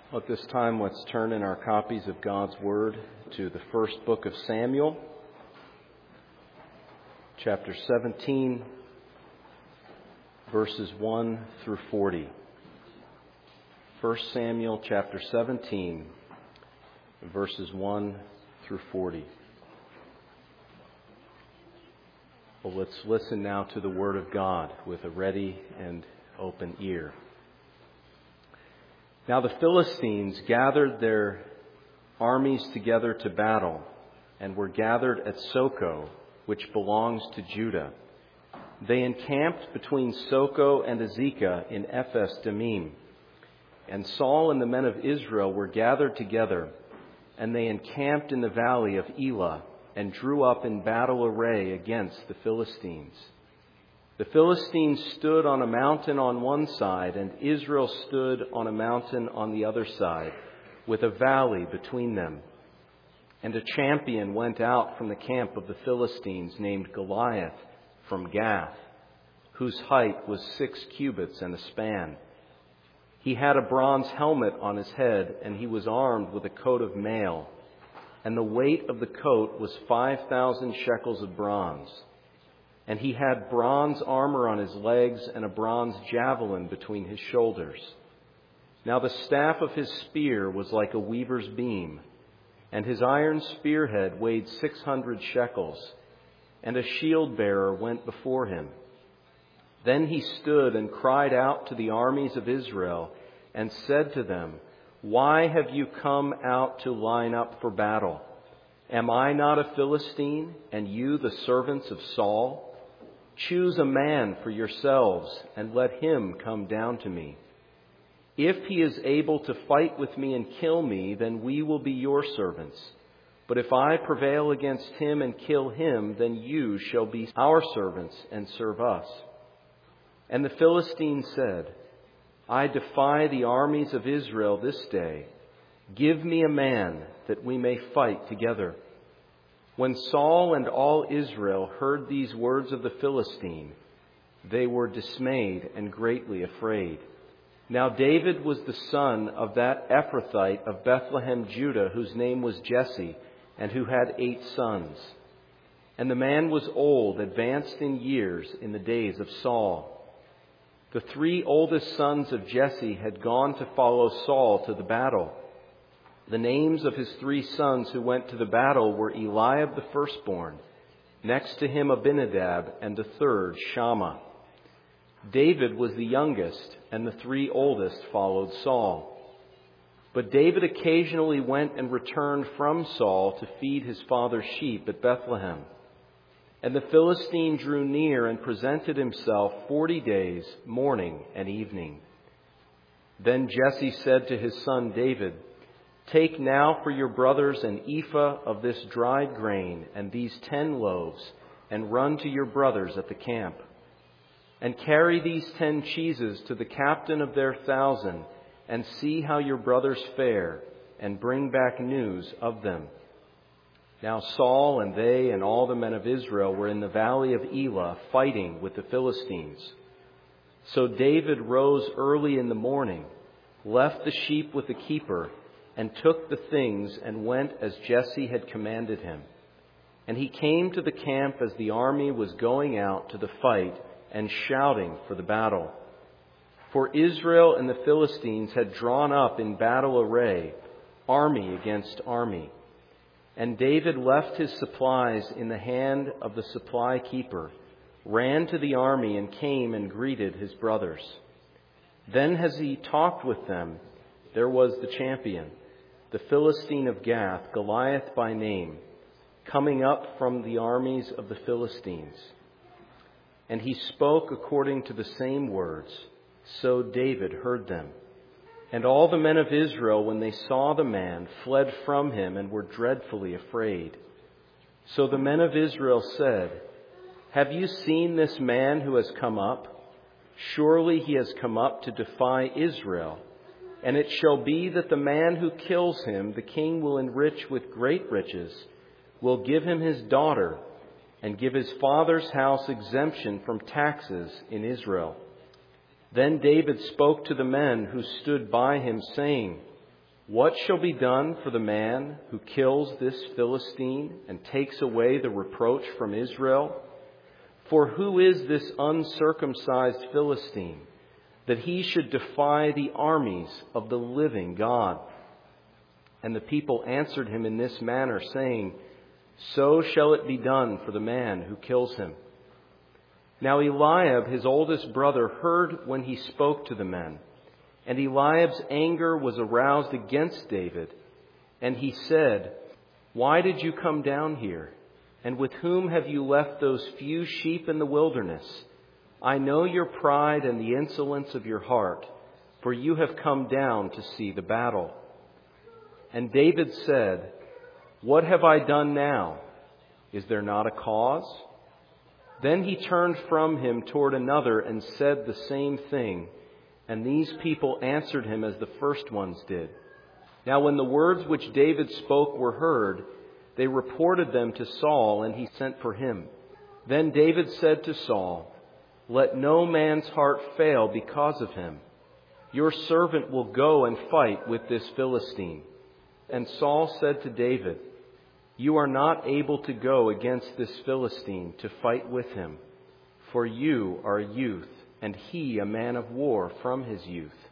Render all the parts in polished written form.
At this time, let's turn in our copies of God's Word to the first book of Samuel, chapter 17, verses 1 through 40. 1 Samuel chapter 17, verses 1 through 40. Well, let's listen now to the Word of God with a ready and open ear. Now the Philistines gathered their armies together to battle, and were gathered at Soko, which belongs to Judah. They encamped between Soko and Azekah in Ephes-Dammim. And Saul and the men of Israel were gathered together, and they encamped in the valley of Elah, and drew up in battle array against the Philistines. The Philistines stood on a mountain on one side, and Israel stood on a mountain on the other side, with a valley between them. And a champion went out from the camp of the Philistines named Goliath from Gath, whose height was 6 cubits and a span. He had a bronze helmet on his head, and he was armed with a coat of mail. And the weight of the coat was 5,000 shekels of bronze. And he had bronze armor on his legs and a bronze javelin between his shoulders. Now the staff of his spear was like a weaver's beam, and his iron spearhead weighed 600 shekels, and a shield bearer went before him. Then he stood and cried out to the armies of Israel and said to them, "Why have you come out to line up for battle? Am I not a Philistine, and you the servants of Saul? Choose a man for yourselves, and let him come down to me. If he is able to fight with me and kill me, then we will be your servants. But if I prevail against him and kill him, then you shall be our servants and serve us." And the Philistines said, "I defy the armies of Israel this day. Give me a man that we may fight together." When Saul and all Israel heard these words of the Philistine, they were dismayed and greatly afraid. Now David was the son of that Ephrathite of Bethlehem, Judah, whose name was Jesse, and who had 8 sons. And the man was old, advanced in years in the days of Saul. The 3 oldest sons of Jesse had gone to follow Saul to the battle. The names of his 3 sons who went to the battle were Eliab the firstborn, next to him Abinadab, and the third Shammah. David was the youngest, and the 3 oldest followed Saul. But David occasionally went and returned from Saul to feed his father's sheep at Bethlehem. And the Philistine drew near and presented himself 40 days, morning and evening. Then Jesse said to his son David, "Take now for your brothers an ephah of this dried grain and these 10 loaves, and run to your brothers at the camp. And carry these 10 cheeses to the captain of their 1,000, and see how your brothers fare, and bring back news of them." Now Saul and they and all the men of Israel were in the valley of Elah fighting with the Philistines. So David rose early in the morning, left the sheep with the keeper, and took the things and went as Jesse had commanded him. And he came to the camp as the army was going out to the fight and shouting for the battle. For Israel and the Philistines had drawn up in battle array, army against army. And David left his supplies in the hand of the supply keeper, ran to the army, and came and greeted his brothers. Then as he talked with them, there was the champion, the Philistine of Gath, Goliath by name, coming up from the armies of the Philistines. And he spoke according to the same words, so David heard them. And all the men of Israel, when they saw the man, fled from him and were dreadfully afraid. So the men of Israel said, "Have you seen this man who has come up? Surely he has come up to defy Israel. And it shall be that the man who kills him, the king will enrich with great riches, will give him his daughter, and give his father's house exemption from taxes in Israel." Then David spoke to the men who stood by him, saying, "What shall be done for the man who kills this Philistine and takes away the reproach from Israel? For who is this uncircumcised Philistine, that he should defy the armies of the living God?" And the people answered him in this manner, saying, "So shall it be done for the man who kills him." Now Eliab, his oldest brother, heard when he spoke to the men. And Eliab's anger was aroused against David. And he said, "Why did you come down here? And with whom have you left those few sheep in the wilderness? I know your pride and the insolence of your heart, for you have come down to see the battle." And David said, "What have I done now? Is there not a cause?" Then he turned from him toward another and said the same thing. And these people answered him as the first ones did. Now when the words which David spoke were heard, they reported them to Saul, and he sent for him. Then David said to Saul, "Let no man's heart fail because of him. Your servant will go and fight with this Philistine." And Saul said to David, "You are not able to go against this Philistine to fight with him, for you are a youth, and he a man of war from his youth."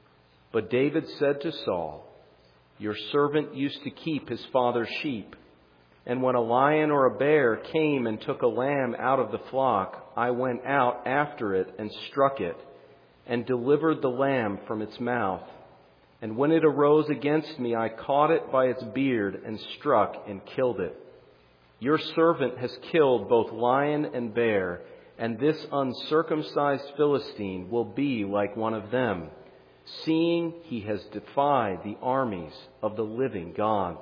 But David said to Saul, "Your servant used to keep his father's sheep, and when a lion or a bear came and took a lamb out of the flock, I went out after it and struck it, and delivered the lamb from its mouth. And when it arose against me, I caught it by its beard and struck and killed it. Your servant has killed both lion and bear, and this uncircumcised Philistine will be like one of them, seeing he has defied the armies of the living God."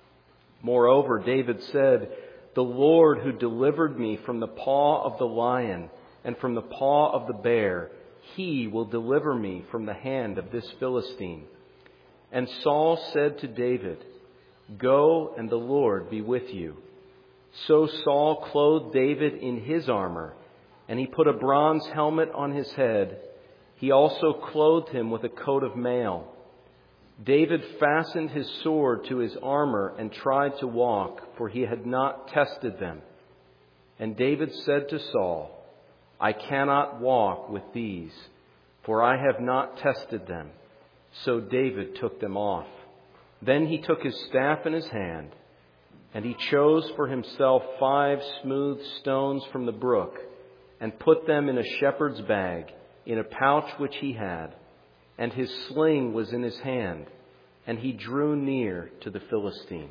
Moreover, David said, "The Lord who delivered me from the paw of the lion and from the paw of the bear, he will deliver me from the hand of this Philistine." And Saul said to David, "Go, and the Lord be with you." So Saul clothed David in his armor, and he put a bronze helmet on his head. He also clothed him with a coat of mail. David fastened his sword to his armor and tried to walk, for he had not tested them. And David said to Saul, "I cannot walk with these, for I have not tested them." So David took them off. Then he took his staff in his hand, and he chose for himself 5 smooth stones from the brook, and put them in a shepherd's bag, in a pouch which he had. And his sling was in his hand, and he drew near to the Philistine.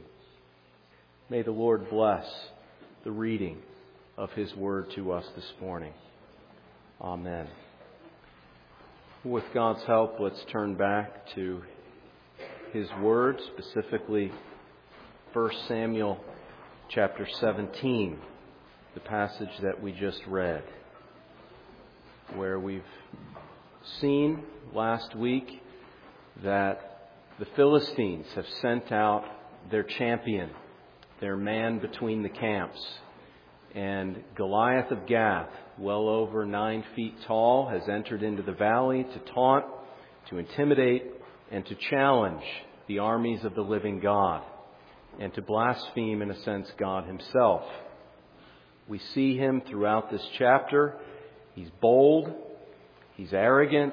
May the Lord bless the reading of his word to us this morning. Amen. With God's help, let's turn back to his word, specifically 1 Samuel chapter 17, the passage that we just read, where we've seen last week that the Philistines have sent out their champion, their man between the camps. And Goliath of Gath, well over 9 feet tall, has entered into the valley to taunt, to intimidate, and to challenge the armies of the living God, and to blaspheme, in a sense, God himself. We see him throughout this chapter. He's bold, he's arrogant,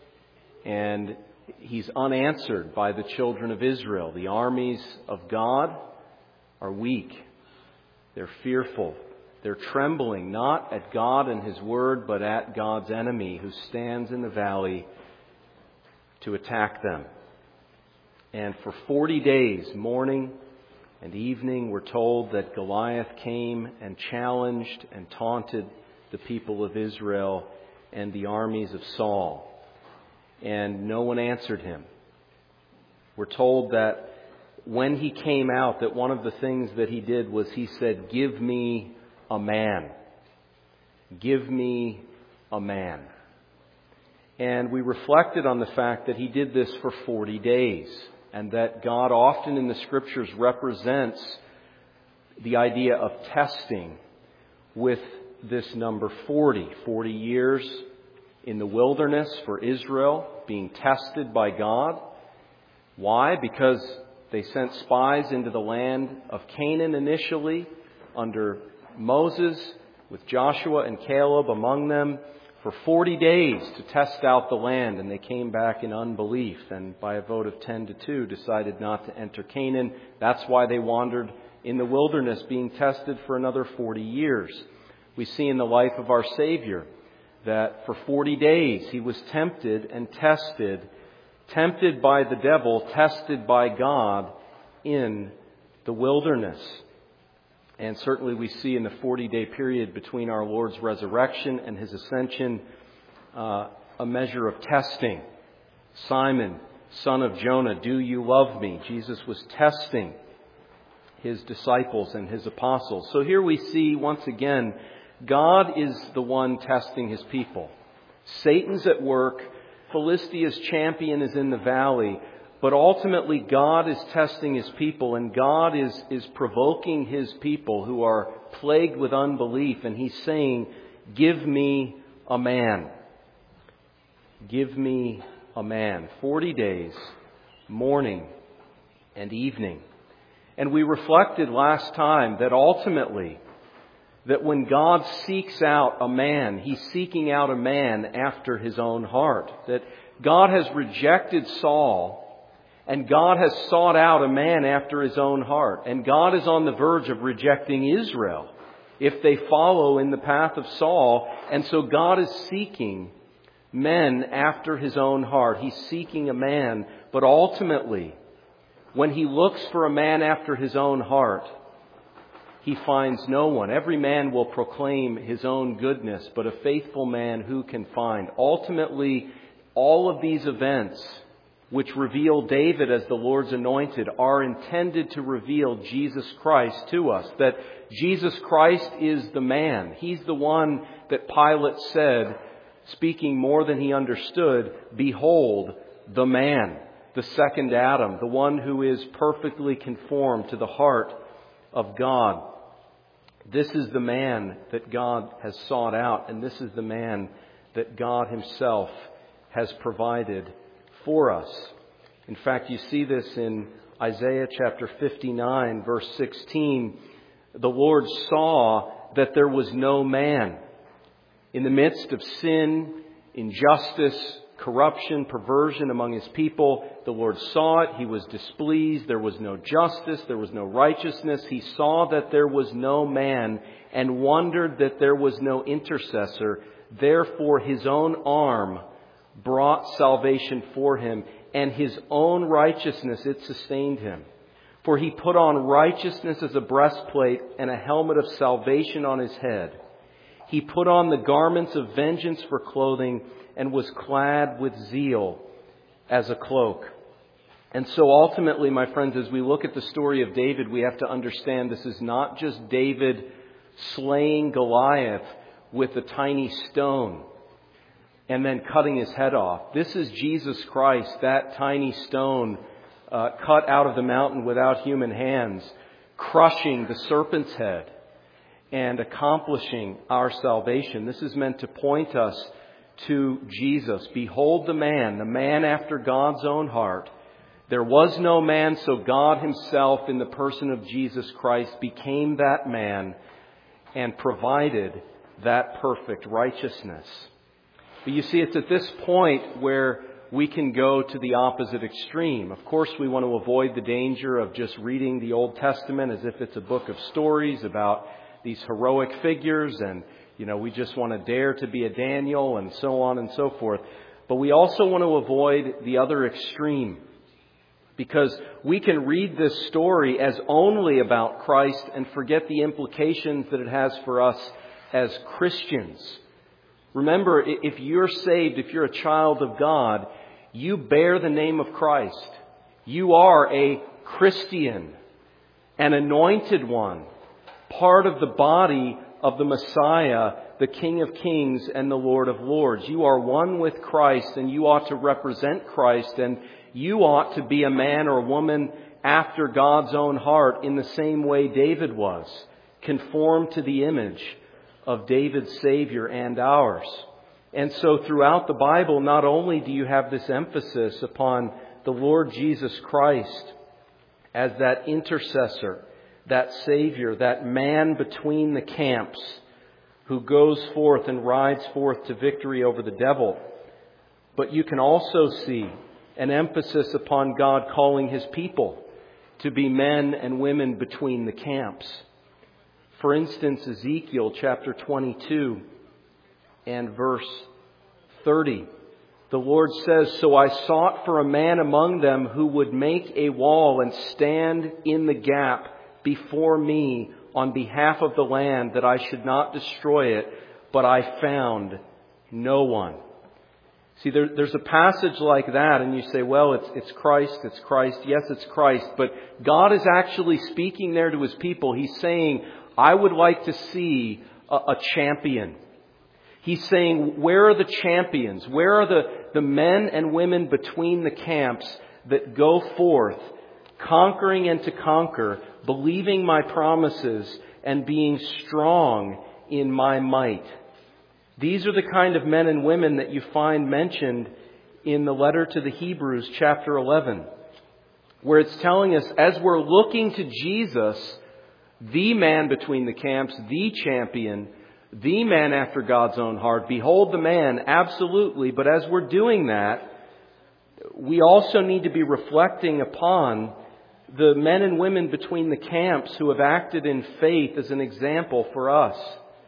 and he's unanswered by the children of Israel. The armies of God are weak. They're fearful. They're trembling not at God and his word, but at God's enemy who stands in the valley to attack them. And for 40 days, morning and evening, we're told that Goliath came and challenged and taunted the people of Israel and the armies of Saul. And no one answered him. We're told that when he came out, that one of the things that he did was he said, "Give me a man. Give me a man." And we reflected on the fact that he did this for 40 days, and that God often in the Scriptures represents the idea of testing with this number 40. 40 years in the wilderness for Israel, being tested by God. Why? Because they sent spies into the land of Canaan initially under Moses, with Joshua and Caleb among them, for 40 days to test out the land, and they came back in unbelief, and by a vote of 10-2 decided not to enter Canaan. That's why they wandered in the wilderness, being tested for another 40 years. We see in the life of our Savior that for 40 days He was tempted and tested, tempted by the devil, tested by God in the wilderness. And certainly we see in the 40-day period between our Lord's resurrection and His ascension a measure of testing. Simon, son of Jonah, do you love me? Jesus was testing His disciples and His apostles. So here we see once again, God is the one testing His people. Satan's at work. Philistia's champion is in the valley. But ultimately, God is testing His people, and God is provoking His people who are plagued with unbelief. And He's saying, give me a man. Give me a man. 40 days, morning and evening. And we reflected last time that ultimately, that when God seeks out a man, He's seeking out a man after His own heart. That God has rejected Saul, and God has sought out a man after His own heart. And God is on the verge of rejecting Israel if they follow in the path of Saul. And so God is seeking men after His own heart. He's seeking a man. But ultimately, when He looks for a man after His own heart, He finds no one. Every man will proclaim his own goodness, but a faithful man who can find? Ultimately, all of these events which reveal David as the Lord's anointed are intended to reveal Jesus Christ to us. That Jesus Christ is the man. He's the one that Pilate said, speaking more than he understood, behold, the man, the second Adam, the one who is perfectly conformed to the heart of God. This is the man that God has sought out, and this is the man that God Himself has provided for us. In fact, you see this in Isaiah chapter 59, verse 16. The Lord saw that there was no man. In the midst of sin, injustice, corruption, perversion among His people, the Lord saw it. He was displeased. There was no justice. There was no righteousness. He saw that there was no man and wondered that there was no intercessor. Therefore, His own arm brought salvation for Him, and His own righteousness, it sustained Him. For He put on righteousness as a breastplate and a helmet of salvation on His head. He put on the garments of vengeance for clothing and was clad with zeal as a cloak. And so ultimately, my friends, as we look at the story of David, we have to understand this is not just David slaying Goliath with a tiny stone and then cutting his head off. This is Jesus Christ, that tiny stone cut out of the mountain without human hands, crushing the serpent's head and accomplishing our salvation. This is meant to point us to Jesus. Behold the man after God's own heart. There was no man, so God Himself in the person of Jesus Christ became that man and provided that perfect righteousness. But you see, it's at this point where we can go to the opposite extreme. Of course, we want to avoid the danger of just reading the Old Testament as if it's a book of stories about these heroic figures and, we just want to dare to be a Daniel and so on and so forth. But we also want to avoid the other extreme, because we can read this story as only about Christ and forget the implications that it has for us as Christians. Remember, if you're saved, if you're a child of God, you bear the name of Christ. You are a Christian, an anointed one, part of the body of the Messiah, the King of Kings and the Lord of Lords. You are one with Christ, and you ought to represent Christ, and you ought to be a man or woman after God's own heart in the same way David was, conformed to the image of David's Savior and ours. And so throughout the Bible, not only do you have this emphasis upon the Lord Jesus Christ as that intercessor, that Savior, that man between the camps who goes forth and rides forth to victory over the devil. But you can also see an emphasis upon God calling His people to be men and women between the camps. For instance, Ezekiel chapter 22 and verse 30. The Lord says, "So I sought for a man among them who would make a wall and stand in the gap before me on behalf of the land, that I should not destroy it, but I found no one." See, there's a passage like that, and you say, well, it's Christ, it's Christ. Yes, it's Christ. But God is actually speaking there to His people. He's saying, I would like to see a champion. He's saying, where are the champions? Where are the men and women between the camps that go forth, conquering and to conquer, believing my promises and being strong in my might? These are the kind of men and women that you find mentioned in the letter to the Hebrews, chapter 11, where it's telling us, as we're looking to Jesus, the man between the camps, the champion, the man after God's own heart, behold the man, absolutely. But as we're doing that, we also need to be reflecting upon the men and women between the camps who have acted in faith as an example for us.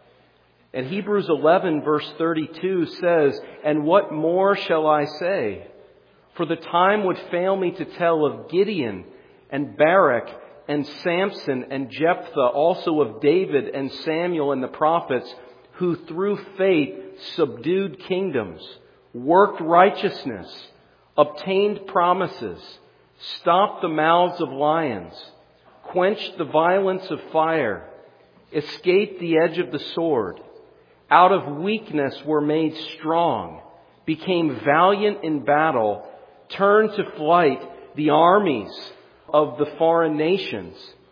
And Hebrews 11 verse 32 says, "And what more shall I say? For the time would fail me to tell of Gideon and Barak and Samson and Jephthah, also of David and Samuel and the prophets, who through faith subdued kingdoms, worked righteousness, obtained promises, stopped the mouths of lions, quenched the violence of fire, escaped the edge of the sword, out of weakness were made strong, became valiant in battle, turned to flight the armies of the foreign nations.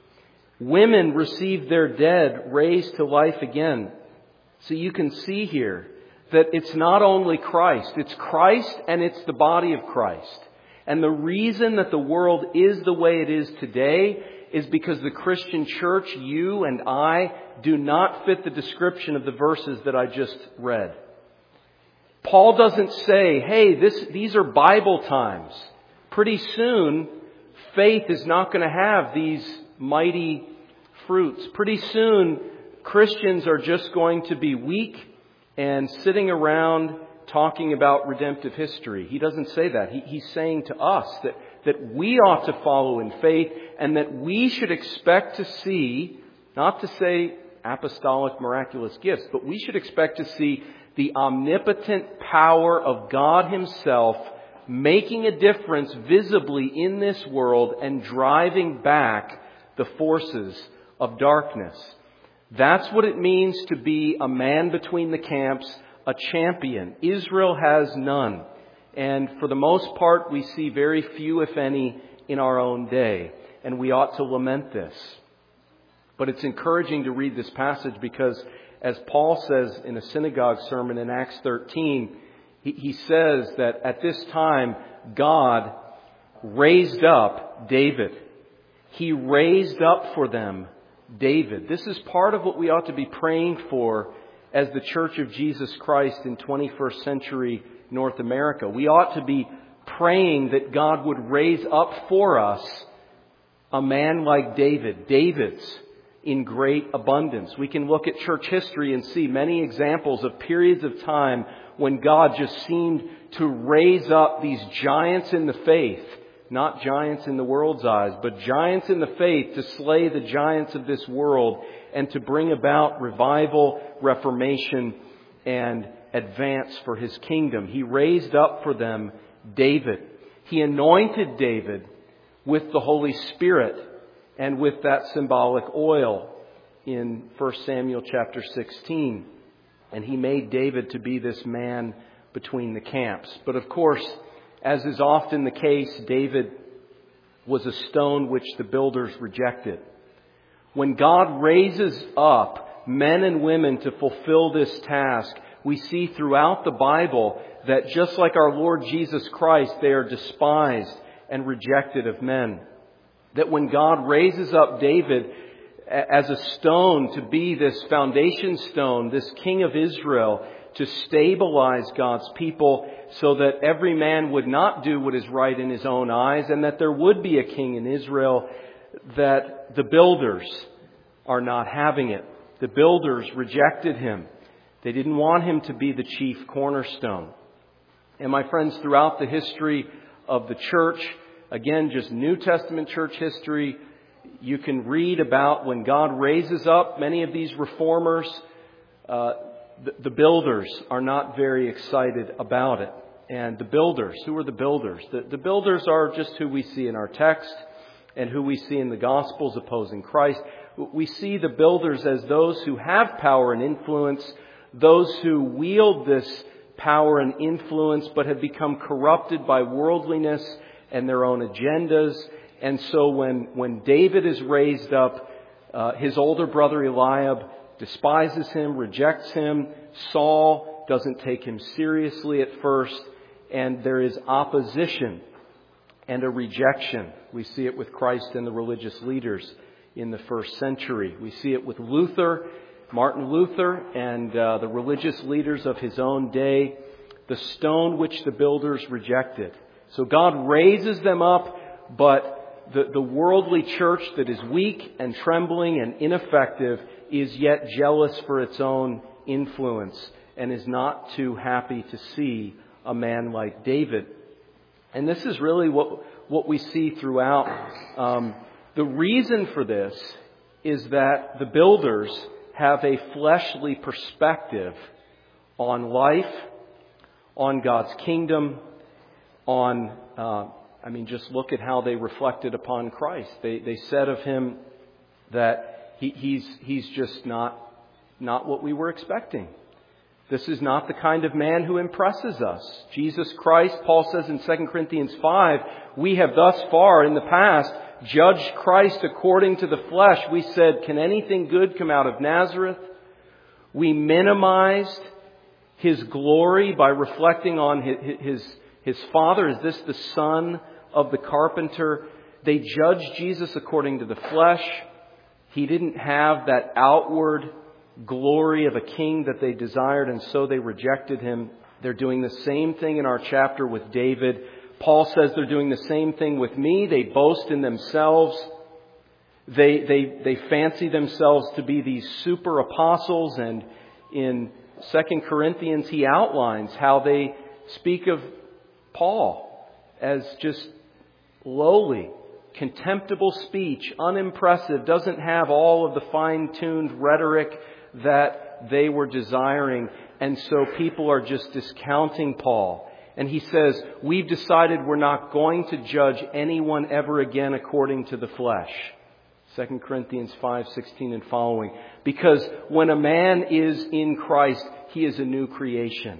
Women received their dead raised to life again." So you can see here that it's not only Christ, it's Christ and it's the body of Christ. And the reason that the world is the way it is today is because the Christian church, you and I, do not fit the description of the verses that I just read. Paul doesn't say, hey, these are Bible times. Pretty soon, faith is not going to have these mighty fruits. Pretty soon, Christians are just going to be weak and sitting around talking about redemptive history. He doesn't say that. He's saying to us that we ought to follow in faith and that we should expect to see, not to say apostolic miraculous gifts, but we should expect to see the omnipotent power of God Himself making a difference visibly in this world and driving back the forces of darkness. That's what it means to be a man between the camps, a champion. Israel has none. And for the most part, we see very few, if any, in our own day. And we ought to lament this. But it's encouraging to read this passage because, as Paul says in a synagogue sermon in Acts 13, he says that at this time, God raised up David. He raised up for them David. This is part of what we ought to be praying for as the Church of Jesus Christ in 21st century North America. We ought to be praying that God would raise up for us a man like David. David's in great abundance. We can look at church history and see many examples of periods of time when God just seemed to raise up these giants in the faith. Not giants in the world's eyes, but giants in the faith to slay the giants of this world and to bring about revival, reformation, and advance for His kingdom. He raised up for them David. He anointed David with the Holy Spirit and with that symbolic oil in 1 Samuel chapter 16. And He made David to be this man between the camps. But of course, as is often the case, David was a stone which the builders rejected. When God raises up men and women to fulfill this task, we see throughout the Bible that just like our Lord Jesus Christ, they are despised and rejected of men. That when God raises up David as a stone to be this foundation stone, this king of Israel, to stabilize God's people so that every man would not do what is right in his own eyes, and that there would be a king in Israel, that the builders are not having it. The builders rejected him. They didn't want him to be the chief cornerstone. And my friends, throughout the history of the church, again, just New Testament church history, you can read about when God raises up many of these reformers, the builders are not very excited about it. And the builders, who are the builders? The builders are just who we see in our text and who we see in the Gospels opposing Christ. We see the builders as those who have power and influence, those who wield this power and influence but have become corrupted by worldliness and their own agendas. And so when David is raised up, his older brother Eliab despises him, rejects him. Saul doesn't take him seriously at first, and there is opposition and a rejection. We see it with Christ and the religious leaders in the first century. We see it with Luther, Martin Luther, and the religious leaders of his own day, the stone which the builders rejected. So God raises them up, but the worldly church that is weak and trembling and ineffective is yet jealous for its own influence and is not too happy to see a man like David. And this is really what we see throughout. The reason for this is that the builders have a fleshly perspective on life, on God's kingdom, on, just look at how they reflected upon Christ. They said of him that he's just not what we were expecting. This is not the kind of man who impresses us. Jesus Christ, Paul says in 2 Corinthians 5, we have thus far in the past judged Christ according to the flesh. We said, can anything good come out of Nazareth? We minimized his glory by reflecting on his father. Is this the son of the carpenter? They judged Jesus according to the flesh. He didn't have that outward glory of a king that they desired, and so they rejected him. They're doing the same thing in our chapter with David. Paul says they're doing the same thing with me. They boast in themselves. They fancy themselves to be these super apostles, and in 2 Corinthians he outlines how they speak of Paul as just lowly, contemptible speech, unimpressive, doesn't have all of the fine-tuned rhetoric that they were desiring. And so people are just discounting Paul. And he says, we've decided we're not going to judge anyone ever again according to the flesh. 2 Corinthians 5:16 and following. Because when a man is in Christ, he is a new creation.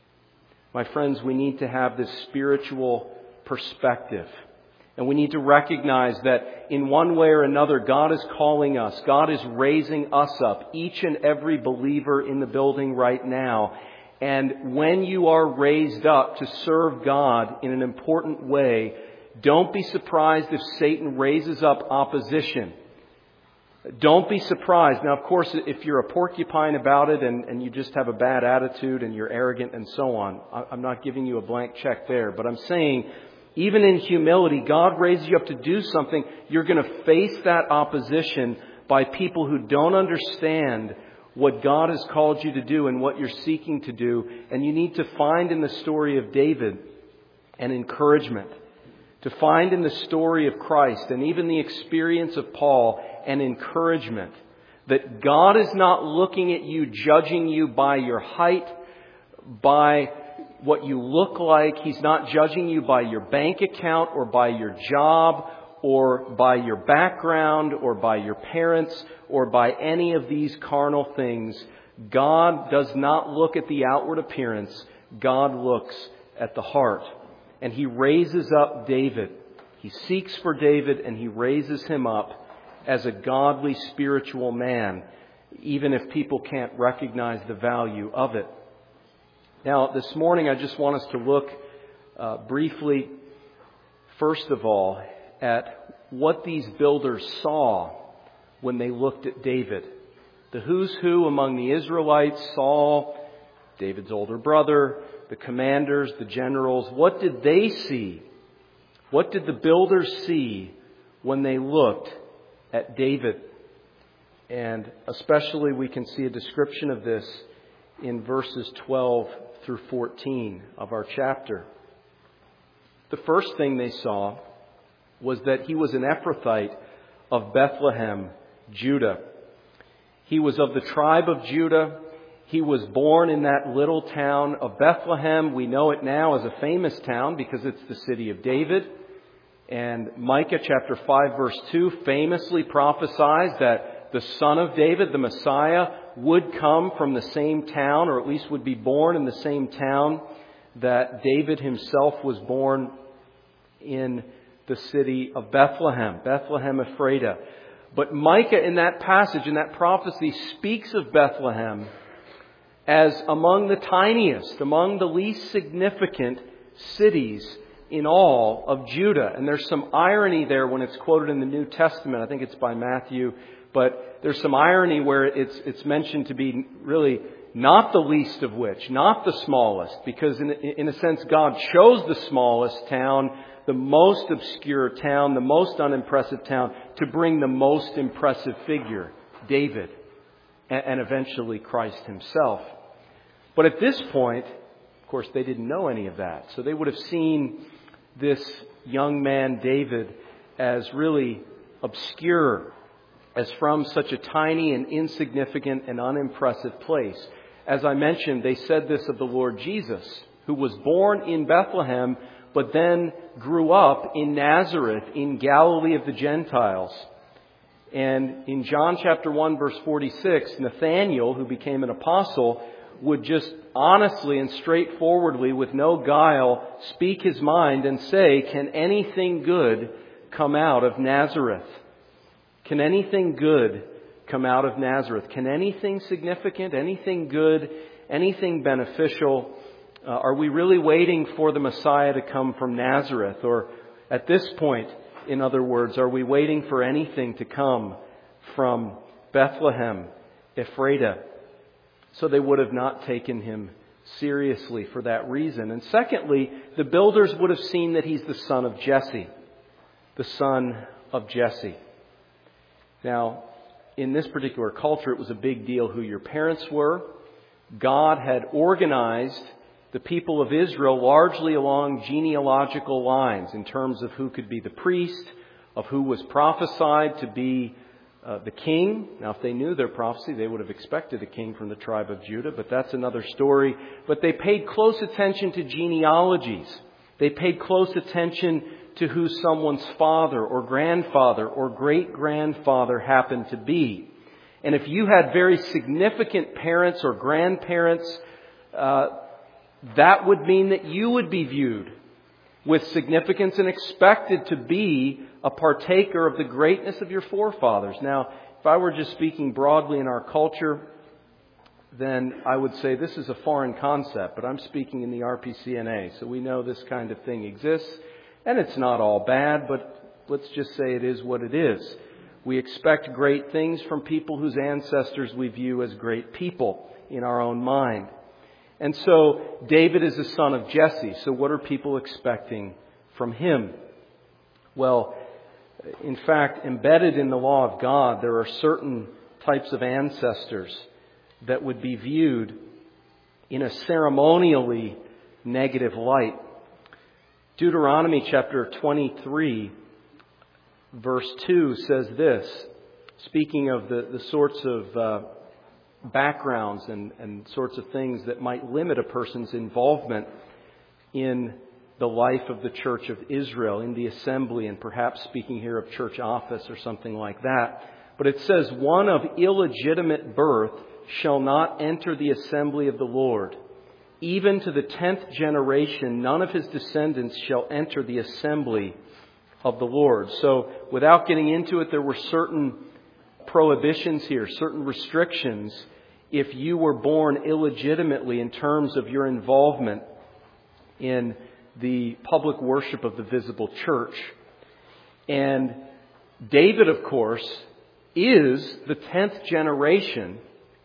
My friends, we need to have this spiritual perspective. And we need to recognize that in one way or another, God is calling us. God is raising us up, each and every believer in the building right now. And when you are raised up to serve God in an important way, don't be surprised if Satan raises up opposition. Don't be surprised. Now, of course, if you're a porcupine about it and you just have a bad attitude and you're arrogant and so on, I'm not giving you a blank check there. But I'm saying, even in humility, God raises you up to do something. You're going to face that opposition by people who don't understand what God has called you to do and what you're seeking to do. And you need to find in the story of David an encouragement. To find in the story of Christ and even the experience of Paul an encouragement that God is not looking at you, judging you by your height, by what you look like. He's not judging you by your bank account or by your job or by your background or by your parents or by any of these carnal things. God does not look at the outward appearance. God looks at the heart. And He raises up David. He seeks for David and He raises him up as a godly spiritual man, even if people can't recognize the value of it. Now, this morning I just want us to look briefly first of all, at what these builders saw when they looked at David. The who's who among the Israelites, Saul, David's older brother, the commanders, the generals, what did they see? What did the builders see when they looked at David? And especially we can see a description of this in verses 12 through 14 of our chapter. The first thing they saw was that he was an Ephrathite of Bethlehem, Judah. He was of the tribe of Judah. He was born in that little town of Bethlehem. We know it now as a famous town because it's the city of David. And Micah chapter 5 verse 2 famously prophesies that the son of David, the Messiah, would come from the same town, or at least would be born in the same town that David himself was born in, the city of Bethlehem, Bethlehem Ephratah. But Micah in that passage, in that prophecy, speaks of Bethlehem as among the tiniest, among the least significant cities in all of Judah. And there's some irony there when it's quoted in the New Testament. I think it's by Matthew. But there's some irony where it's mentioned to be really not the least of which, not the smallest, because in a sense God chose the smallest town, the most obscure town, the most unimpressive town, to bring the most impressive figure, David, and eventually Christ himself. But at this point, of course, they didn't know any of that. So they would have seen this young man, David, as really obscure, as from such a tiny and insignificant and unimpressive place. As I mentioned, they said this of the Lord Jesus, who was born in Bethlehem, but then grew up in Nazareth, in Galilee of the Gentiles. And in John chapter 1, verse 46, Nathanael, who became an apostle, would just honestly and straightforwardly, with no guile, speak his mind and say, "Can anything good come out of Nazareth? Can anything good come out of Nazareth? Can anything significant, anything good, anything beneficial? Are we really waiting for the Messiah to come from Nazareth? Or at this point, in other words, are we waiting for anything to come from Bethlehem, Ephratah?" So they would have not taken him seriously for that reason. And secondly, the builders would have seen that he's the son of Jesse. The son of Jesse. Now, in this particular culture, it was a big deal who your parents were. God had organized the people of Israel largely along genealogical lines in terms of who could be the priest, of who was prophesied to be the king. Now, if they knew their prophecy, they would have expected a king from the tribe of Judah, but that's another story. But they paid close attention to genealogies. They paid close attention to who someone's father or grandfather or great-grandfather happened to be. And if you had very significant parents or grandparents, that would mean that you would be viewed with significance and expected to be a partaker of the greatness of your forefathers. Now, if I were just speaking broadly in our culture, then I would say this is a foreign concept, but I'm speaking in the RPCNA, so we know this kind of thing exists, and it's not all bad, but let's just say it is what it is. We expect great things from people whose ancestors we view as great people in our own mind. And so David is the son of Jesse. So what are people expecting from him? Well, in fact, embedded in the law of God, there are certain types of ancestors that would be viewed in a ceremonially negative light. Deuteronomy chapter 23, verse 2 says this, speaking of the sorts of backgrounds and sorts of things that might limit a person's involvement in the life of the church of Israel, in the assembly, and perhaps speaking here of church office or something like that. But it says, "One of illegitimate birth shall not enter the assembly of the Lord. Even to the 10th generation, none of his descendants shall enter the assembly of the Lord." So without getting into it, there were certain prohibitions here, certain restrictions if you were born illegitimately in terms of your involvement in the public worship of the visible church. And David, of course, is the 10th generation,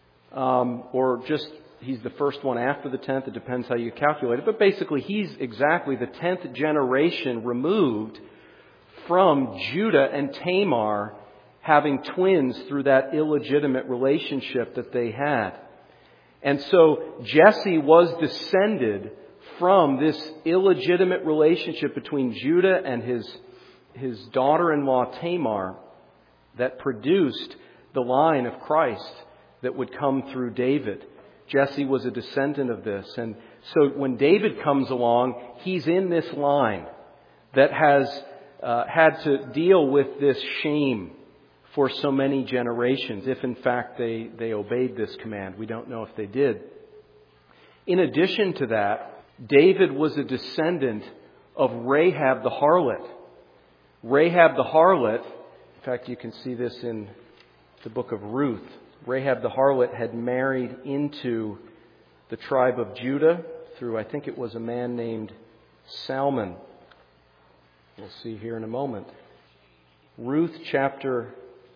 or just he's the first one after the 10th. It depends how you calculate it. But basically, he's exactly the 10th generation removed from Judah and Tamar having twins through that illegitimate relationship that they had. And so Jesse was descended from this illegitimate relationship between Judah and his daughter-in-law Tamar that produced the line of Christ that would come through David. Jesse was a descendant of this. And so when David comes along, he's in this line that has had to deal with this shame for so many generations, if in fact they obeyed this command. We don't know if they did. In addition to that, David was a descendant of Rahab the harlot. Rahab the harlot, in fact you can see this in the book of Ruth. Rahab the harlot had married into the tribe of Judah through, I think it was a man named Salmon. We'll see here in a moment. Ruth chapter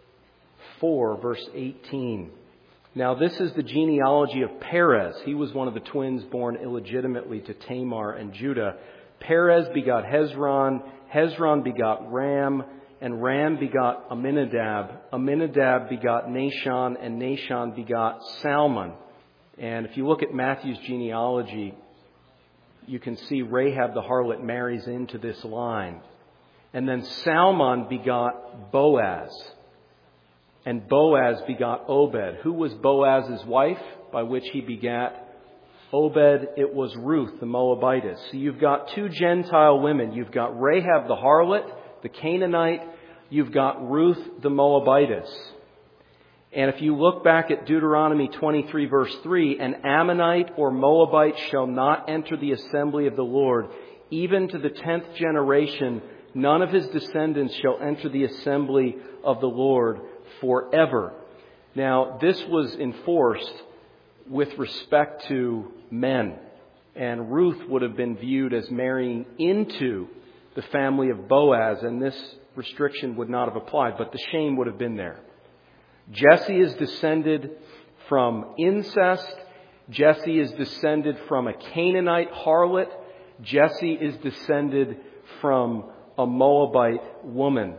4, verse 18. Now this is the genealogy of Perez. He was one of the twins born illegitimately to Tamar and Judah. Perez begot Hezron. Hezron begot Ram. And Ram begot Amminadab. Amminadab begot Nahshon. And Nahshon begot Salmon. And if you look at Matthew's genealogy, you can see Rahab the harlot marries into this line. And then Salmon begot Boaz. And Boaz begot Obed. Who was Boaz's wife by which he begat Obed? It was Ruth, the Moabitess. So you've got two Gentile women. You've got Rahab the harlot, the Canaanite. You've got Ruth, the Moabitess. And if you look back at Deuteronomy 23, verse 3, an Ammonite or Moabite shall not enter the assembly of the Lord. Even to the 10th generation, none of his descendants shall enter the assembly of the Lord forever. Now, this was enforced with respect to men. And Ruth would have been viewed as marrying into the family of Boaz, and this restriction would not have applied, but the shame would have been there. Jesse is descended from incest. Jesse is descended from a Canaanite harlot. Jesse is descended from a Moabite woman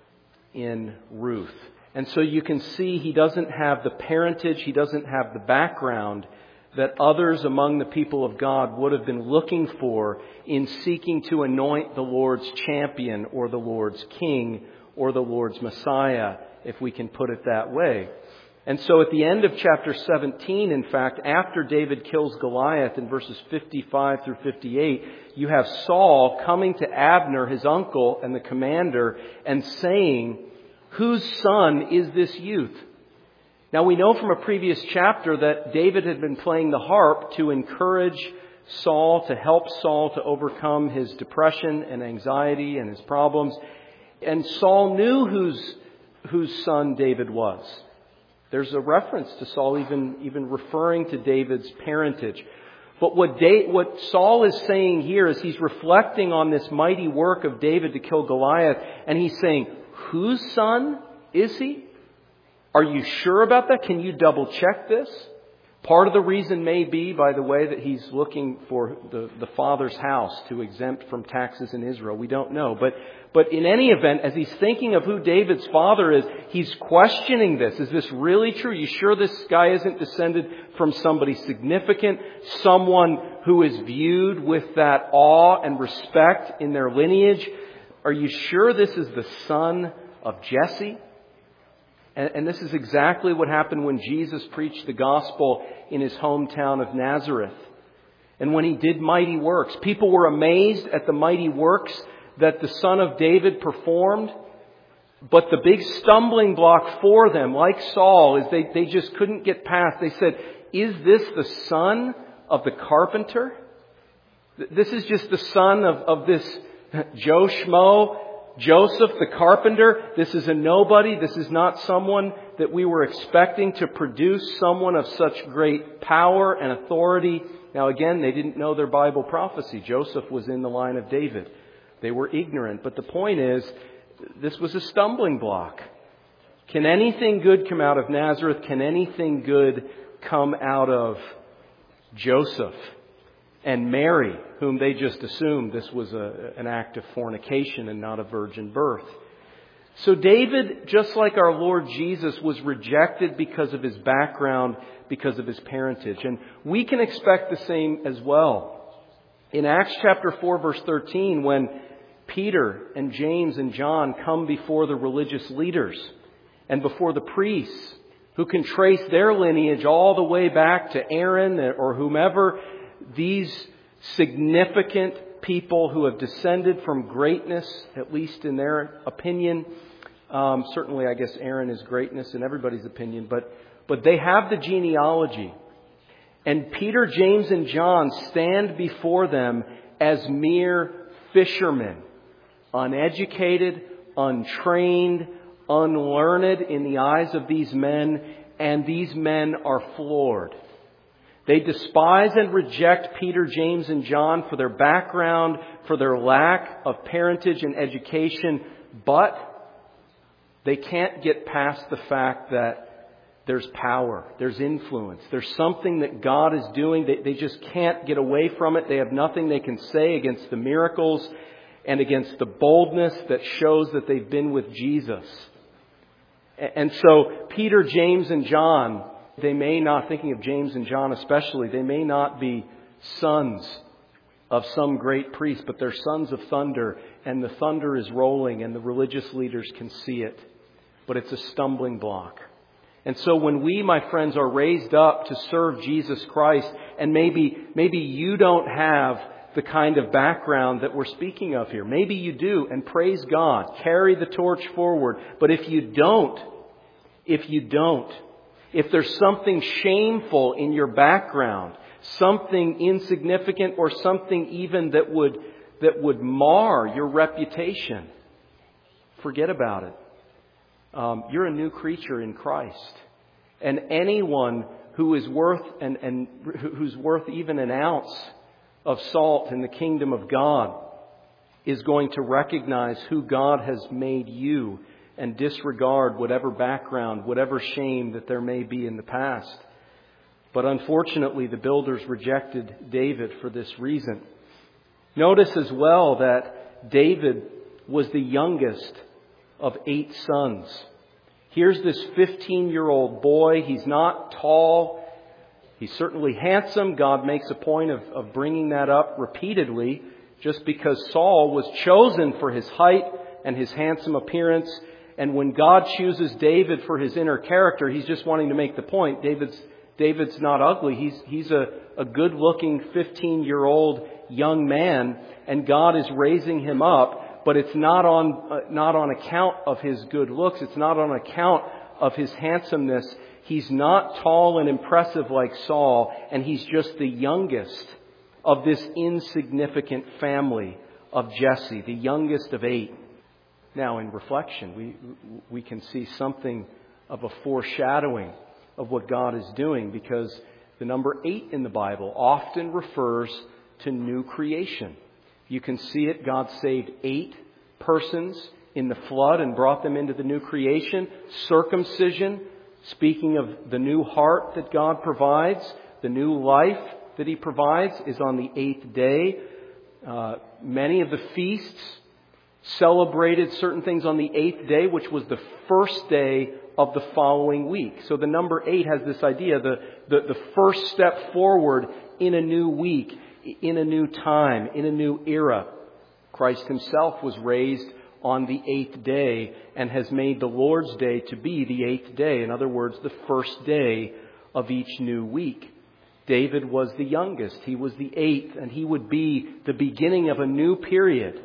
in Ruth. And so you can see he doesn't have the parentage, he doesn't have the background that others among the people of God would have been looking for in seeking to anoint the Lord's champion or the Lord's king or the Lord's Messiah, if we can put it that way. And so at the end of chapter 17, in fact, after David kills Goliath in verses 55 through 58, you have Saul coming to Abner, his uncle and the commander, and saying, "Whose son is this youth?" Now we know from a previous chapter that David had been playing the harp to encourage Saul, to help Saul to overcome his depression and anxiety and his problems. And Saul knew whose son David was. There's a reference to Saul even referring to David's parentage. But what Saul is saying here is he's reflecting on this mighty work of David to kill Goliath. And he's saying, whose son is he? Are you sure about that? Can you double check this? Part of the reason may be, by the way, that he's looking for the father's house to exempt from taxes in Israel. We don't know. But in any event, as he's thinking of who David's father is, he's questioning this. Is this really true? Are you sure this guy isn't descended from somebody significant? Someone who is viewed with that awe and respect in their lineage? Are you sure this is the son of Jesse? And this is exactly what happened when Jesus preached the gospel in his hometown of Nazareth. And when he did mighty works, people were amazed at the mighty works that the son of David performed. But the big stumbling block for them, like Saul, is they just couldn't get past. They said, is this the son of the carpenter? This is just the son of this Joe Schmo. Joseph the carpenter, this is a nobody. This is not someone that we were expecting to produce someone of such great power and authority. Now again, they didn't know their Bible prophecy. Joseph was in the line of David. They were ignorant. But the point is, this was a stumbling block. Can anything good come out of Nazareth? Can anything good come out of Joseph and Mary, whom they just assumed this was an act of fornication and not a virgin birth? So David, just like our Lord Jesus, was rejected because of his background, because of his parentage. And we can expect the same as well. In Acts chapter 4, verse 13, when Peter and James and John come before the religious leaders and before the priests, who can trace their lineage all the way back to Aaron or whomever, these significant people who have descended from greatness, at least in their opinion. Certainly, I guess Aaron is greatness in everybody's opinion, but they have the genealogy. And Peter, James, and John stand before them as mere fishermen, uneducated, untrained, unlearned in the eyes of these men, and these men are floored. They despise and reject Peter, James, and John for their background, for their lack of parentage and education, but they can't get past the fact that there's power, there's influence, there's something that God is doing. They just can't get away from it. They have nothing they can say against the miracles and against the boldness that shows that they've been with Jesus. And so Peter, James, and John, they may not, thinking of James and John especially, they may not be sons of some great priest, but they're sons of thunder, and the thunder is rolling, and the religious leaders can see it. But it's a stumbling block. And so when we, my friends, are raised up to serve Jesus Christ, and maybe you don't have the kind of background that we're speaking of here. Maybe you do, and praise God. Carry the torch forward. But if you don't, if there's something shameful in your background, something insignificant, or something even that would mar your reputation, forget about it. You're a new creature in Christ. And anyone who is worth and who's worth even an ounce of salt in the kingdom of God is going to recognize who God has made you and disregard whatever background, whatever shame that there may be in the past. But unfortunately, the builders rejected David for this reason. Notice as well that David was the youngest of 8 sons. Here's this 15-year-old boy. He's not tall. He's certainly handsome. God makes a point of bringing that up repeatedly, just because Saul was chosen for his height and his handsome appearance. And when God chooses David for his inner character, he's just wanting to make the point. David's not ugly. He's a good-looking 15-year-old young man, and God is raising him up. But it's not on account of his good looks. It's not on account of his handsomeness. He's not tall and impressive like Saul, and he's just the youngest of this insignificant family of Jesse, the youngest of 8. Now, in reflection, we can see something of a foreshadowing of what God is doing, because the number 8 in the Bible often refers to new creation. You can see it. God saved 8 persons in the flood and brought them into the new creation. Circumcision, speaking of the new heart that God provides, the new life that He provides, is on the 8th day. Many of the feasts celebrated certain things on the 8th day, which was the first day of the following week. So the number 8 has this idea, the first step forward in a new week, in a new time, in a new era. Christ Himself was raised on the 8th day and has made the Lord's Day to be the 8th day. In other words, the first day of each new week. David was the youngest. He was the 8th, and he would be the beginning of a new period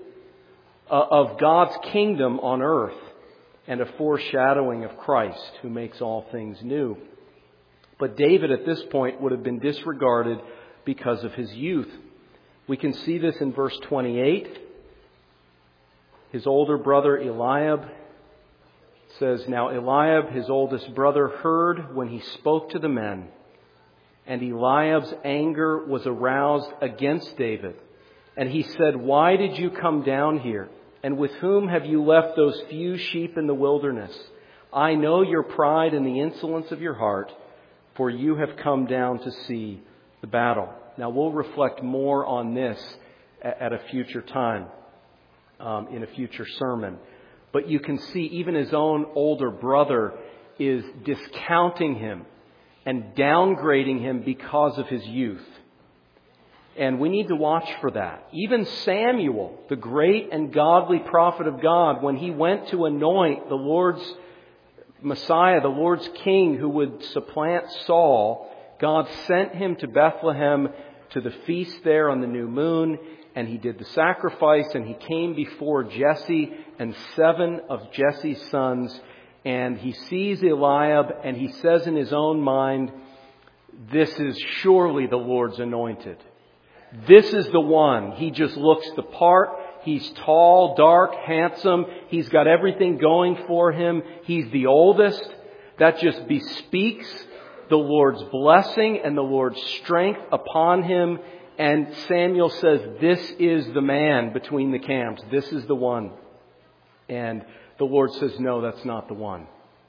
of God's kingdom on earth, and a foreshadowing of Christ, who makes all things new. But David at this point would have been disregarded because of his youth. We can see this in verse 28. his older brother Eliab. It says, "Now Eliab, his oldest brother, heard when he spoke to the men, and Eliab's anger was aroused against David. And he said, 'Why did you come down here? And with whom have you left those few sheep in the wilderness? I know your pride and the insolence of your heart, for you have come down to see the battle.'" Now we'll reflect more on this at a future time, in a future sermon. But you can see even his own older brother is discounting him and downgrading him because of his youth. And we need to watch for that. Even Samuel, the great and godly prophet of God, when he went to anoint the Lord's Messiah, the Lord's King who would supplant Saul, God sent him to Bethlehem to the feast there on the new moon, and he did the sacrifice, and he came before Jesse and 7 of Jesse's sons, and he sees Eliab, and he says in his own mind, "This is surely the Lord's anointed. This is the one." He just looks the part. He's tall, dark, handsome. He's got everything going for him. He's the oldest. That just bespeaks the Lord's blessing and the Lord's strength upon him. And Samuel says, "This is the man between the camps. This is the one." And the Lord says, "No, that's not the one."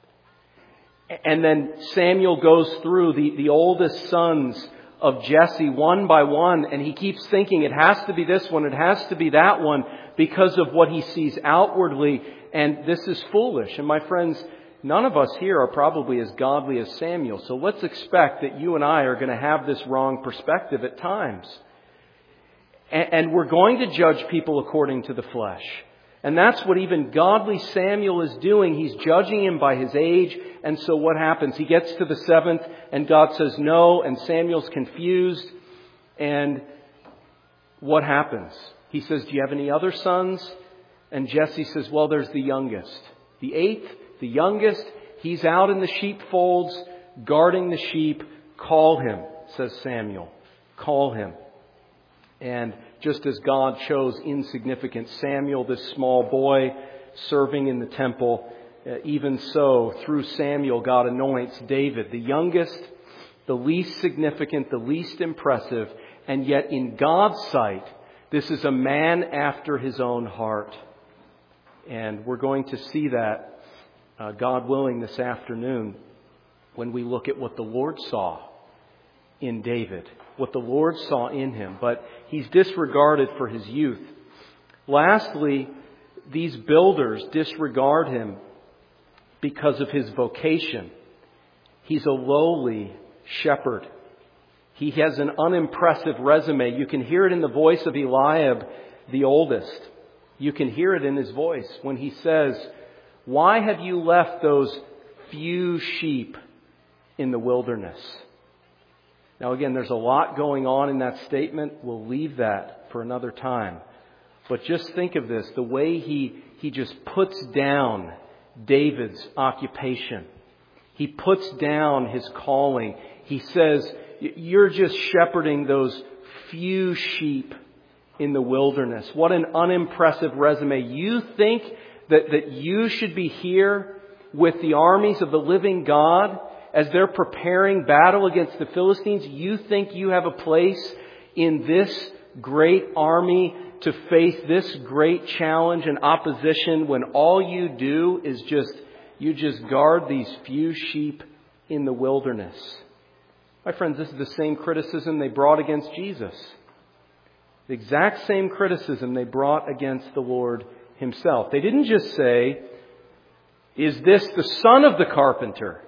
And then Samuel goes through the oldest sons of Jesse one by one, and he keeps thinking it has to be this one, it has to be that one, because of what he sees outwardly. And this is foolish. And my friends, none of us here are probably as godly as Samuel. So let's expect that you and I are going to have this wrong perspective at times. And we're going to judge people according to the flesh. And that's what even godly Samuel is doing. He's judging him by his age. And so what happens? He gets to the 7th and God says no, and Samuel's confused. And what happens? He says, "Do you have any other sons?" And Jesse says, "Well, there's the youngest. The 8th, the youngest, he's out in the sheepfolds guarding the sheep. Call him," says Samuel. "Call him." And just as God chose insignificant Samuel, this small boy serving in the temple, even so, through Samuel, God anoints David, the youngest, the least significant, the least impressive, and yet in God's sight, this is a man after his own heart. And we're going to see that, God willing, this afternoon when we look at what the Lord saw in David, what the Lord saw in him. But he's disregarded for his youth. Lastly, these builders disregard him because of his vocation. He's a lowly shepherd. He has an unimpressive resume. You can hear it in the voice of Eliab, the oldest. You can hear it in his voice when he says, "Why have you left those few sheep in the wilderness?" Now again, there's a lot going on in that statement. We'll leave that for another time. But just think of this, the way he just puts down David's occupation. He puts down his calling. He says, "You're just shepherding those few sheep in the wilderness." What an unimpressive resume. You think that you should be here with the armies of the living God as they're preparing battle against the Philistines? You think you have a place in this great army to face this great challenge and opposition when all you do is you just guard these few sheep in the wilderness? My friends, this is the same criticism they brought against Jesus. The exact same criticism they brought against the Lord himself. They didn't just say, "Is this the son of the carpenter?"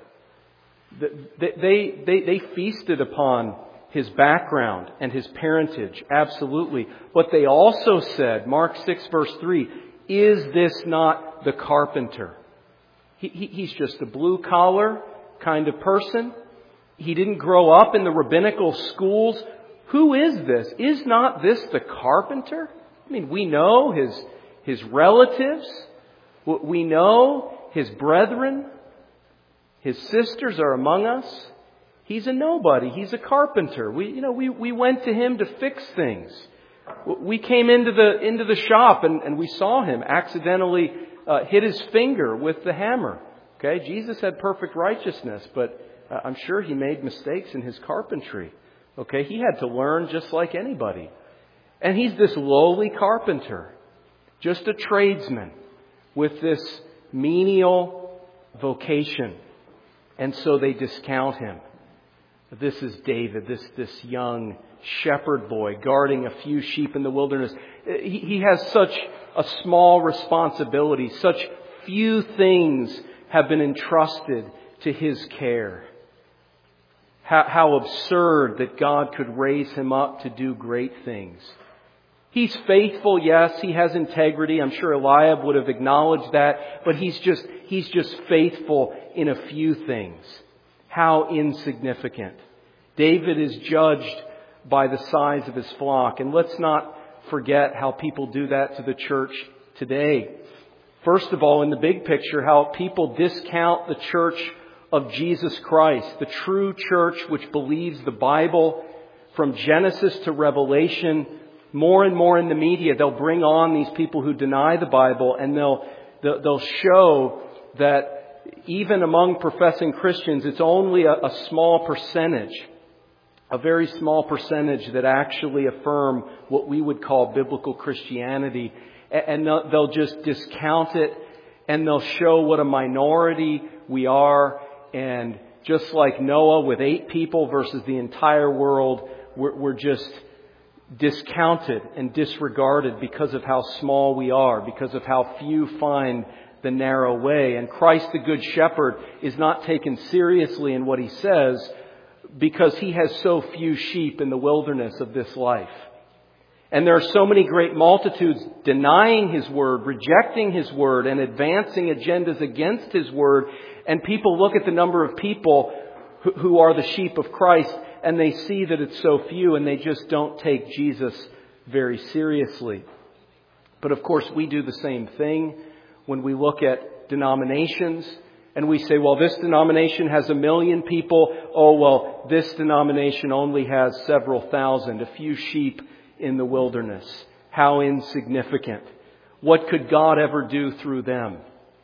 They feasted upon his background and his parentage, absolutely. But they also said, Mark 6 verse 3, "Is this not the carpenter?" He's just a blue-collar kind of person. He didn't grow up in the rabbinical schools. Who is this? Is not this the carpenter? I mean, we know his relatives. We know his brethren. His sisters are among us. He's a nobody. He's a carpenter. We went to him to fix things. We came into the shop and we saw him accidentally hit his finger with the hammer. Okay, Jesus had perfect righteousness, but I'm sure he made mistakes in his carpentry. Okay, he had to learn just like anybody. And he's this lowly carpenter, just a tradesman with this menial vocation. And so they discount him. This is David, this young shepherd boy guarding a few sheep in the wilderness. He has such a small responsibility. Such few things have been entrusted to his care. How absurd that God could raise him up to do great things. He's faithful, yes, he has integrity. I'm sure Eliab would have acknowledged that, but he's just faithful in a few things. How insignificant. David is judged by the size of his flock. And let's not forget how people do that to the church today. First of all, in the big picture, how people discount the church of Jesus Christ, the true church which believes the Bible from Genesis to Revelation. More and more in the media, they'll bring on these people who deny the Bible, and they'll show that even among professing Christians, it's only a small percentage, a very small percentage that actually affirm what we would call biblical Christianity. And they'll just discount it, and they'll show what a minority we are. And just like Noah with 8 people versus the entire world, we're just discounted and disregarded because of how small we are, because of how few find the narrow way. And Christ the Good Shepherd is not taken seriously in what he says because he has so few sheep in the wilderness of this life. And there are so many great multitudes denying his word, rejecting his word, and advancing agendas against his word. And people look at the number of people who are the sheep of Christ, and they see that it's so few, and they just don't take Jesus very seriously. But of course, we do the same thing when we look at denominations, and we say, well, this denomination has 1 million people. Oh, well, this denomination only has several thousand, a few sheep in the wilderness. How insignificant. What could God ever do through them?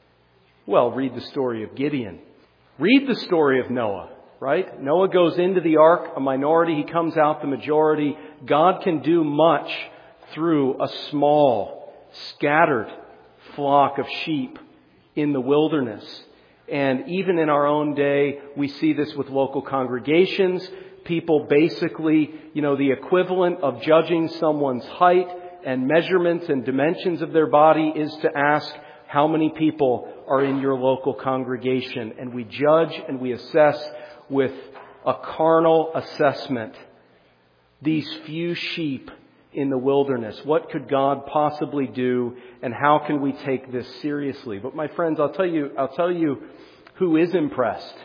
Well, read the story of Gideon. Read the story of Noah, right? Noah goes into the ark, a minority. He comes out the majority. God can do much through a small, scattered flock of sheep in the wilderness. And even in our own day, we see this with local congregations. People basically, the equivalent of judging someone's height and measurements and dimensions of their body is to ask how many people are in your local congregation. And we judge and we assess with a carnal assessment these few sheep in the wilderness. What could God possibly do, and how can we take this seriously? But my friends, I'll tell you who is impressed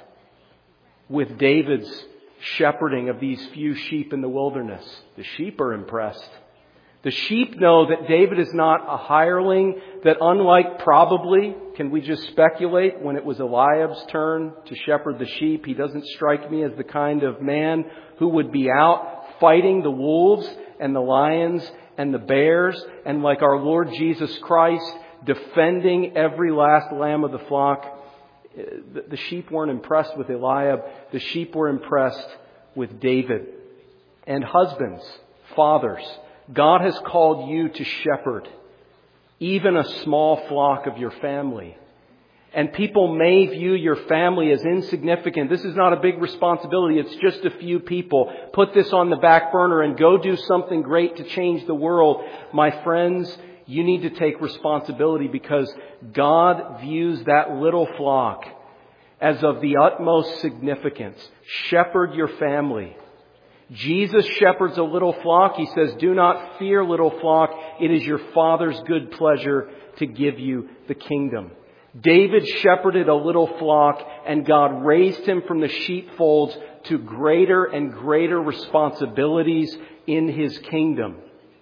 with David's shepherding of these few sheep in the wilderness. The sheep are impressed. The sheep know that David is not a hireling, that unlike probably, can we just speculate, when it was Eliab's turn to shepherd the sheep, he doesn't strike me as the kind of man who would be out fighting the wolves and the lions and the bears, and like our Lord Jesus Christ, defending every last lamb of the flock. The sheep weren't impressed with Eliab. The sheep were impressed with David. And husbands, fathers, God has called you to shepherd even a small flock of your family. And people may view your family as insignificant. This is not a big responsibility. It's just a few people. Put this on the back burner and go do something great to change the world. My friends, you need to take responsibility because God views that little flock as of the utmost significance. Shepherd your family. Jesus shepherds a little flock. He says, do not fear, little flock. It is your Father's good pleasure to give you the kingdom. David shepherded a little flock, and God raised him from the sheepfolds to greater and greater responsibilities in His kingdom.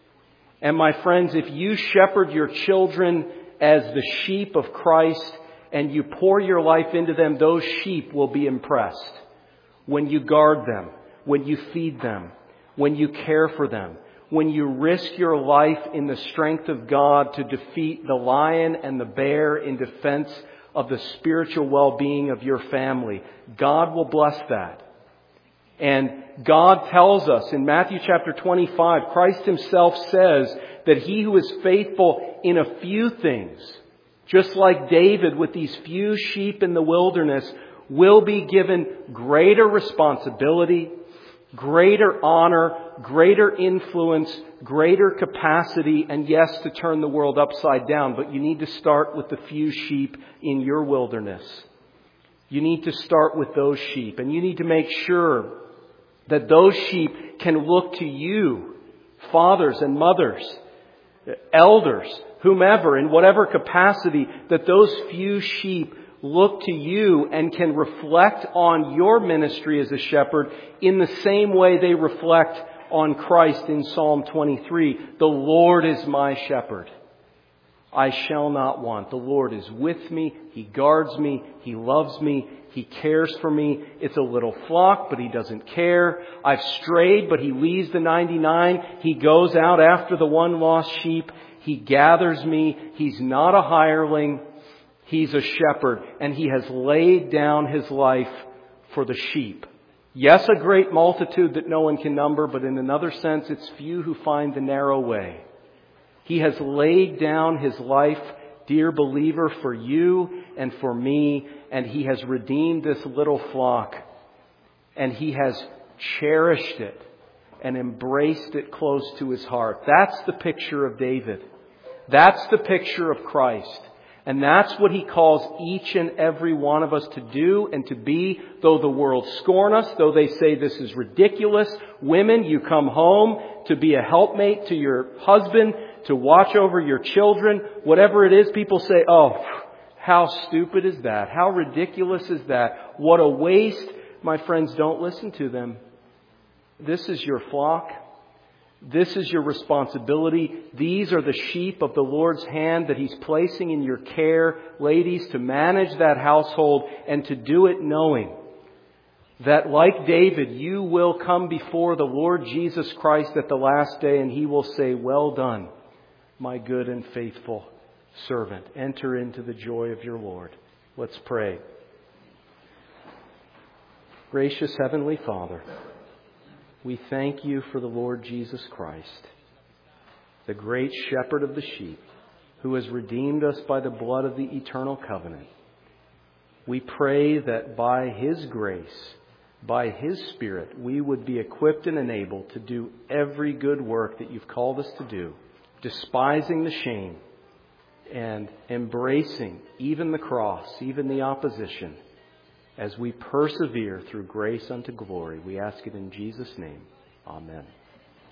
And my friends, if you shepherd your children as the sheep of Christ and you pour your life into them, those sheep will be impressed when you guard them, when you feed them, when you care for them, when you risk your life in the strength of God to defeat the lion and the bear in defense of the spiritual well-being of your family. God will bless that. And God tells us in Matthew chapter 25, Christ Himself says that he who is faithful in a few things, just like David with these few sheep in the wilderness, will be given greater responsibility, greater honor, greater influence, greater capacity, and yes, to turn the world upside down. But you need to start with the few sheep in your wilderness. You need to start with those sheep. And you need to make sure that those sheep can look to you, fathers and mothers, elders, whomever, in whatever capacity, that those few sheep look to you and can reflect on your ministry as a shepherd in the same way they reflect on Christ in Psalm 23. The Lord is my shepherd. I shall not want. The Lord is with me. He guards me. He loves me. He cares for me. It's a little flock, but He doesn't care. I've strayed, but He leaves the 99. He goes out after the one lost sheep. He gathers me. He's not a hireling. He's a shepherd, and He has laid down His life for the sheep. Yes, a great multitude that no one can number, but in another sense, it's few who find the narrow way. He has laid down His life, dear believer, for you and for me, and He has redeemed this little flock, and He has cherished it and embraced it close to His heart. That's the picture of David. That's the picture of Christ. And that's what He calls each and every one of us to do and to be, though the world scorn us, though they say this is ridiculous. Women, you come home to be a helpmate to your husband, to watch over your children, whatever it is. People say, oh, how stupid is that? How ridiculous is that? What a waste. My friends, don't listen to them. This is your flock. This is your responsibility. These are the sheep of the Lord's hand that He's placing in your care, ladies, to manage that household and to do it knowing that, like David, you will come before the Lord Jesus Christ at the last day, and He will say, well done, my good and faithful servant. Enter into the joy of your Lord. Let's pray. Gracious Heavenly Father, we thank You for the Lord Jesus Christ, the great shepherd of the sheep, who has redeemed us by the blood of the eternal covenant. We pray that by His grace, by His Spirit, we would be equipped and enabled to do every good work that You've called us to do, despising the shame and embracing even the cross, even the opposition, as we persevere through grace unto glory. We ask it in Jesus' name. Amen.